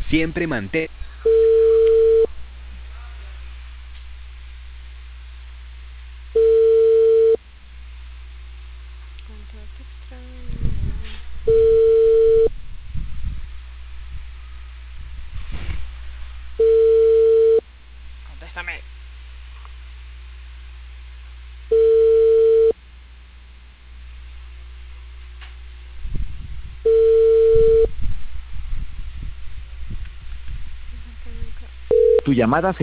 Siempre mantén. Cuánto te extraño. Contéstame. Dejar que nunca. Tu llamada se